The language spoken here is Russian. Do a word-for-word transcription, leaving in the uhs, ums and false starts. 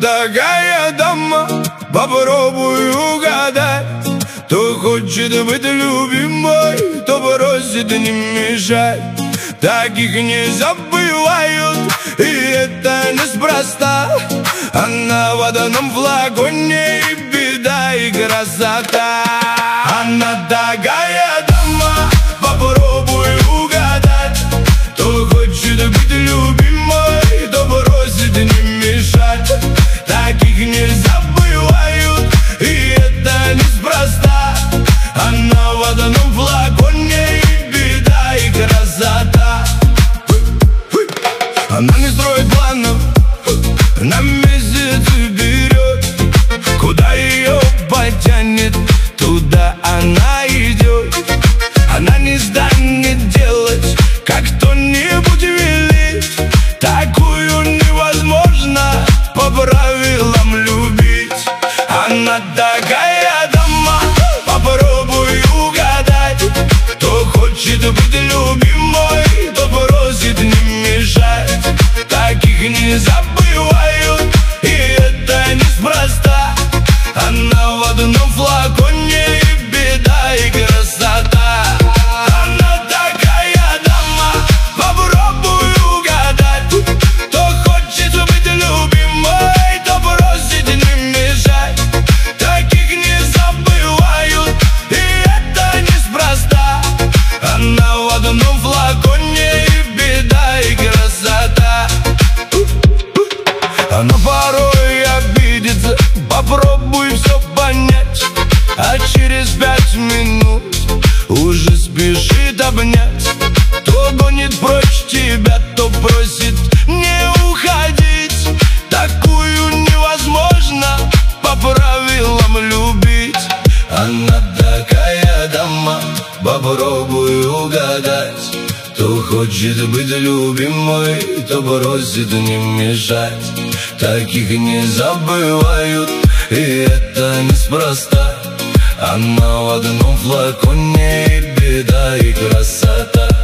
такая дама, попробуй угадать. То хочет быть любимой, то просит не мешать. Таких не забывают, и это неспроста. Она в одном флаконе, и беда, и красота. Она такая дама, попробуй угадать. То хочет быть любимой, то просит не мешать. Таких не забывают, и это неспроста. Она в одном флаконе, и беда, и красота. Она не строит планов на месяц вперед. Куда ее потянет, туда она идет. Она не станет делать, как кто-нибудь велит. Такую невозможно по правилам любить. Она такая дама, попробуй угадать. Кто хочет быть любимой, то просит не мешать. Таких не забывают, и это неспроста. Она в одном флаконе, и беда, и красота. Она такая дама, попробуй угадать. Кто хочет быть любимой, то просит не мешать. Таких не забывают, и это неспроста. Она в одном флаконе, и беда, и красота. Она порой обидится, попробуй все понять. А через пять минут уже спешит обнять. То гонит прочь тебя, то просит не уходить. Такую невозможно по правилам любить. Она такая дама, попробуй угадать. Кто хочет быть любимой, то просит не мешать. Таких не забывают, и это неспроста. Она в одном флаконе, и беда, и красота.